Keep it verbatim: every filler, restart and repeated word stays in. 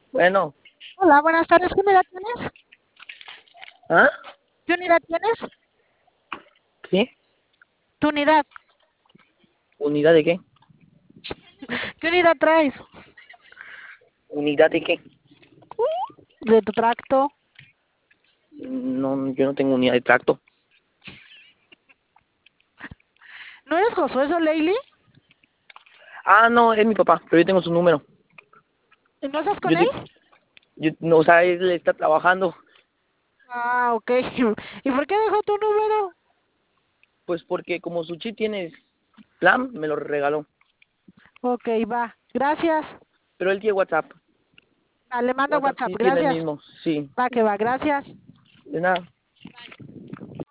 Bueno, Hola, buenas tardes. ¿Qué unidad tienes? ¿ah? ¿Qué unidad tienes? ¿Qué? ¿Tu unidad? ¿Unidad de qué? ¿Qué unidad traes? ¿Unidad de qué? ¿De tu tracto? No, yo no tengo unidad de tracto. ¿No eres Josué Soleili? Ah, no, es mi papá, pero yo tengo su número. ¿Y no estás con Yo, él? te- yo no, o sea, él está trabajando. Ah, ok. ¿Y por qué dejó tu número? Pues porque como su chip tiene plan, me lo regaló. Ok, va. Gracias. Pero él tiene WhatsApp. Ah, le mando WhatsApp WhatsApp. sí tiene el Gracias. mismo, sí. Va que va. Gracias. De nada.